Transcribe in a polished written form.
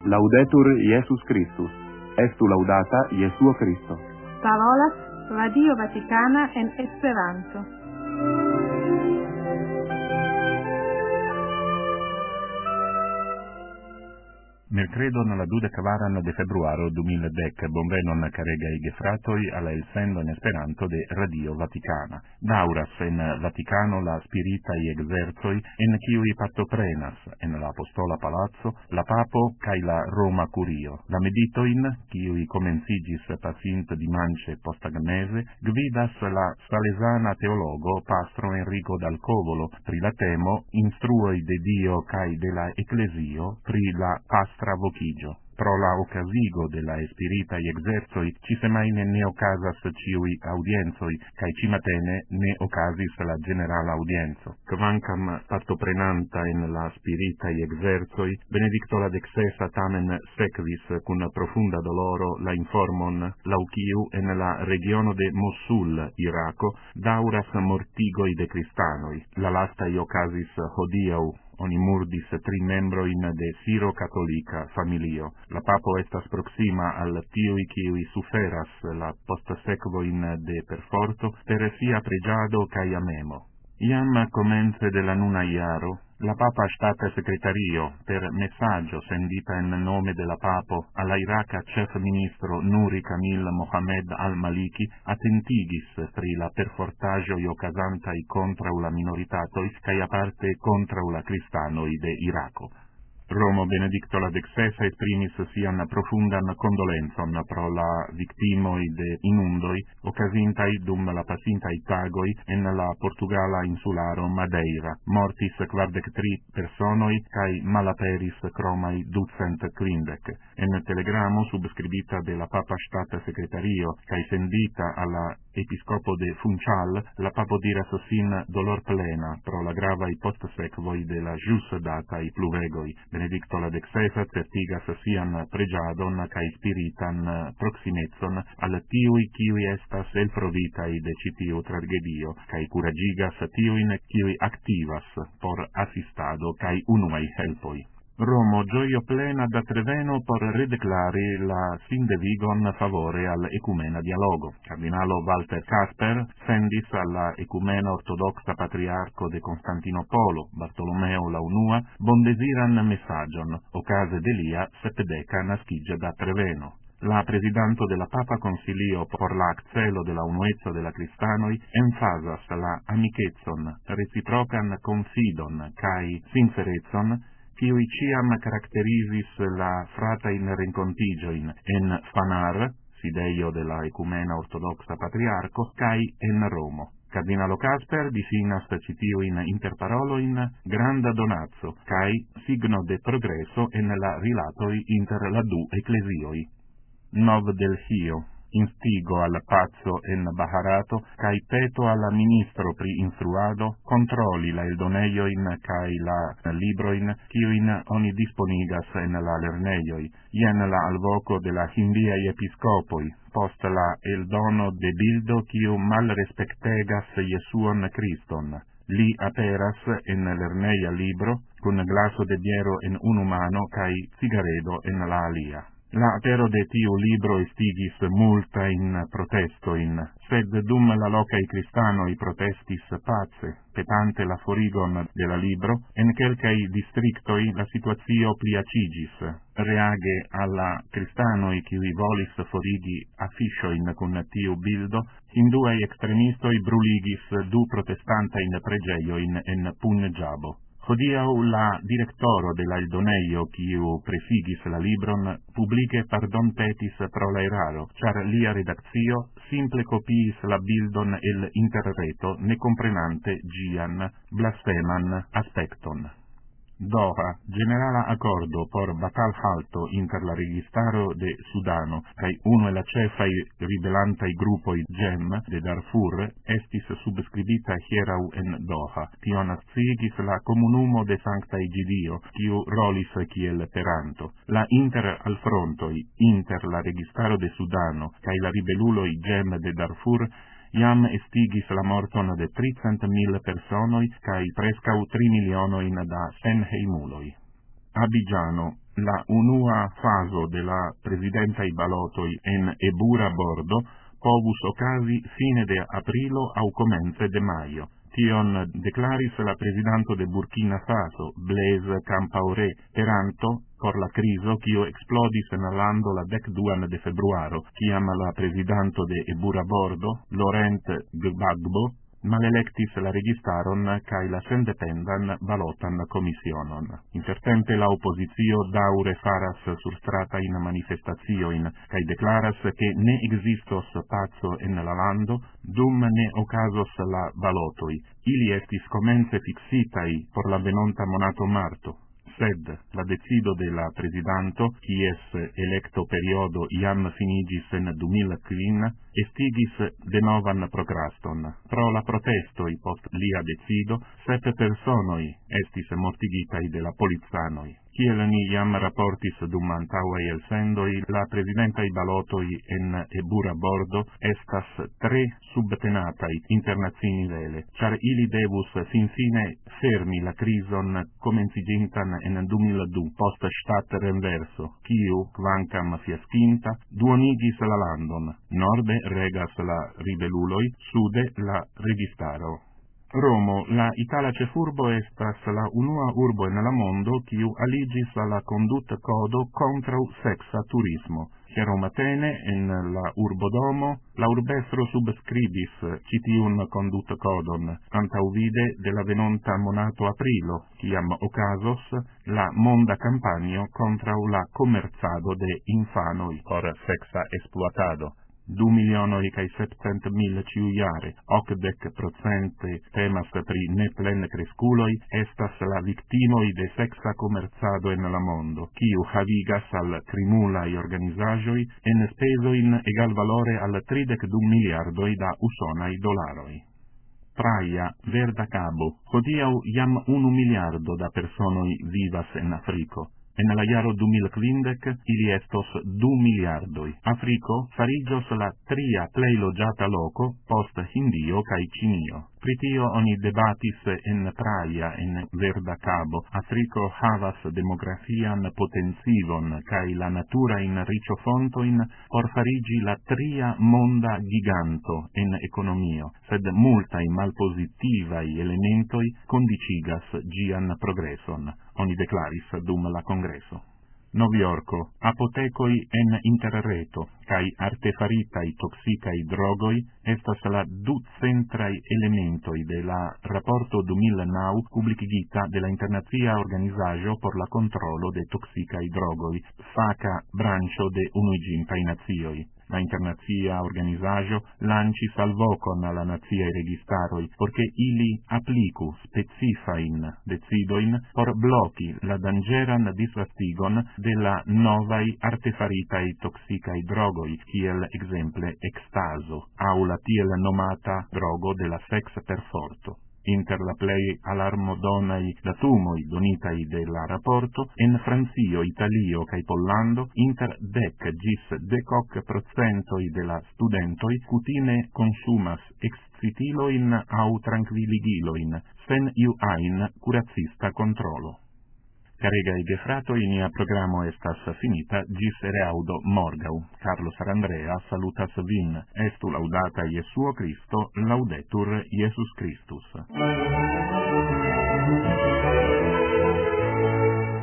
Laudetur Iesus Christus. Estu laudata Iesuo Christo. Parolas Radio Vaticana en Esperanto. Mercredon la 12 de februaro 2010 bonvenon caregai gefratoi alla el sendo in Esperanto de Radio Vaticana. Dauras en Vaticano la spiritai exerzoi en kiui partoprenas en la Apostola Palazzo, la Papo cae la Roma Curio. La meditoin, kiui comencigis pacint dimanche postagnese, gvidas la salesana teologo Pastro Enrico dal Covolo, pri la temo instruoi de Dio cae de la Ecclesio, pri la pastra vocigio. Pro la ocasigo de la spiritai exerzoi, ci semaine ne ocasas ciui audienzoi, cae cimatene ne ocasis la generala audienzo. Quancam partoprenanta in la spiritai exerzoi, Benedicto la XVI tamen sequis cun profunda doloro la informon, lauciu en la regiono de Mosul, Iraco, dauras mortigoi de cristanoi. La lastai ocasis hodiau, oni murdis 3 membroin de Siro-Catolica familio. La papo estas proxima al tiui kiui suferas la postsequoin de perforto per sia pregiado cae amemo. Iam comence de la nuna iaro, la Papa State Secretario, per messaggio sendita in nome della Papo alla Iraca Chef Ministro Nuri Kamil Mohamed al-Maliki, attentigis pri la perfortaggio iocasantai contra la minoritatoi, cae aparte contra la cristanoi de Iraco. Romo Benedicto la XVI esprimis sian profundan condolenzon pro la victimoi de inundoi, occasintai dum la pacintai tagoi en la Portugala insularo Madeira. Mortis 43 personoi, cae malaperis cromai 250. En telegramo subscribita de la Papa State Secretario, cae sendita alla Episcopo de Funchal, la Papo diras sin dolor plena pro la gravai postsequoi de la jus datai pluvegoi. Benedicto la XVI certigas sian pregiadon cae spiritan proximetson al tiui kiui estas elprovitai de citiu tragedio, cae curagigas tiuin kiui activas por assistado cae unuai helpoi. Romo gioio plena da Treveno por redeclari la sin devigon favore al ecumena dialogo. Cardinalo Walter Casper sendis alla ecumena ortodoxa patriarco de Constantinopolo, Bartolomeo Launua, bondesiran messagion, ocase delia sepdeca nascigia da Treveno. La presidanto de la Papa Consilio por la accelo de la unuezza de la cristanoi enfasas la amichezzon, reciprocan confidon, cae sincerezon, kiui ciam caracterisis la fratain rencontigioin en Fanar, sideio de la ecumena ortodoxa patriarco, cae en Romo. Cardinalo Casper disinas citiuin interparoloin granda donazzo, cae signo de progresso en la rilatoi inter la du ecclesioi. Nov del Hio. Instigo al pazzo en Baharato, cae peto alla ministro pri instruado, controlli la eldoneioin cae la libroin, kiuin oni disponigas en la lerneioi, ien la alvoco de la hindiai episcopoi, post la eldono de bildo kiu mal respectegas Jesuon Christon. Li aperas en lerneia libro, cun glaso de biero en unu mano cae cigaredo en la alia. La apero de tiu libro estigis multa in protestoin, sed dum la locai cristanoi protestis pace, petante la forigon de la libro, en quelcai districtoi la situatio pliacigis, reage alla cristanoi qui volis forigi afficcioin cun tiu bildo, hinduai extremistoi bruligis 2 protestantain pregeioin en Punjabo. Hodiau la directoro de la eldoneio, kiu presigis la libron, publice pardon petis pro la eraro, char lia redactio simple copiis la bildon el interreto, ne comprenante gian blasfeman aspecton. Doha, generala accordo por batal halto inter la registaro de Sudano, cae uno e la cefai ribelantai gruppoi GEM de Darfur, estis subscribita hierau en Doha. Tion ascigis la comunumo de Sancta Egidio, kiu rolis kiel peranto. La inter al frontoi, inter la registaro de Sudano, cae la ribeluloi GEM de Darfur, iam estigis la morton de 300.000 personoi cae prescau 3 milionoin da senheimuloi. Abidjano, la unua faso de la presidentaj balotoj en ebura bordo povus ocasi fine de aprilo au comence de maio. Tion declaris la presidanto de Burkina Faso, Blaise Compaoré, peranto por la criso quio explodis en lando la 12 de februaro, ciam la presidanto de ebura bordo, Laurent Gbagbo, malelectis la registaron cae la sendependan balotan commissionon. Intertempe la oppositio daure faras surstrata in manifestazioin, cae declaras che ne existos pazzo en la lando, dum ne ocasos la balotoi. Ili estis comence fixitai por la venonta monato marto. Sed la decido de la presidanto, quies electo periodo iam finigis en 2015, estigis de novan procraston. Pro la protestoi post lia decido, 7 personoi estis mortigitai de la polizanoi. Kiel ni iam rapportis dum antaŭaj elsendoj, la presidentaj balotoj en ebura bordo estas tre subtenataj internacie, ĉar ili devus finfine fermi la krizon komenciĝintan en 2002 post ŝtatrenverso, kiu, kvankam fiaskinta, duonigis la landon. Norde regas la ribeluloj, sude la registaro. Romo, la itala cefurbo estas la unua urbo en la mondo kiu aligis alla conduta codo contra sexa turismo. Hieromatene en la urbodomo la urbestro subscribis citiun conduta codon antaŭvide de la venonta monato aprilo, kiam okazos la monda campagno contra la comercado de infanoj por sexa exploatado. 2.700.000 ciujare, 80% temas pri neplen cresculoi, estas la victimoi de sexa comercado en la mondo, kiu havigas al crimulai organizaĵoj en spezoin egal valore al 32 miliardoj da usonaj dolaroj. Praia, Verda Cabo, hodiaŭ jam 1 miliardo da personoj vivas en Afriko. En la jaro 2015 ili estos 2 miliardoj. Afriko fariĝos la tria plej loĝata loko post Hindio kaj Ĉinio. Pri tio oni debatis en Praia, en Verda Cabo. Afriko havas demografian potencivon kaj la naturajn riĉofontojn por fariĝi la tria monda giganto en ekonomio, sed multaj malpozitivaj elementoj kondicigas ĝian progreson. Oni declaris dum la congreso. Noviorco, apotecoi en interreto, cae artefaritai toxicai drogoi estas la 2 centrai elementoi de la rapporto 2009 publicigita de la Internazia Organizaĵo por la controlo de toxicai drogoi, faca branĉo de Unuiĝintaj Nacioj. La Internazia Organizaĵo lancis alvokon al la naciaj registaroj, porque ili apliku specifajn decidojn por bloki la danĝeran disvastigon de la novaj artefaritaj toksikaj drogoj, kiel ekzemple ekstazo, aŭ la tiel nomata drogo de la seksperforto. Inter la plej alarmodonaj datumoj donitaj de la raporto, en Francio, Italio kaj Pollando, inter 10 ĝis 12% de la studentoj kutime konsumas ekscitilojn aŭ trankviligilojn, sen iu ajn kuracista kontrolo. Caregai gefratoi, nia programo estas finita, gis reaudo morgau. Carlos Arandrea salutas vin. Estu laudata Jesuo Cristo, laudetur Jesus Christus.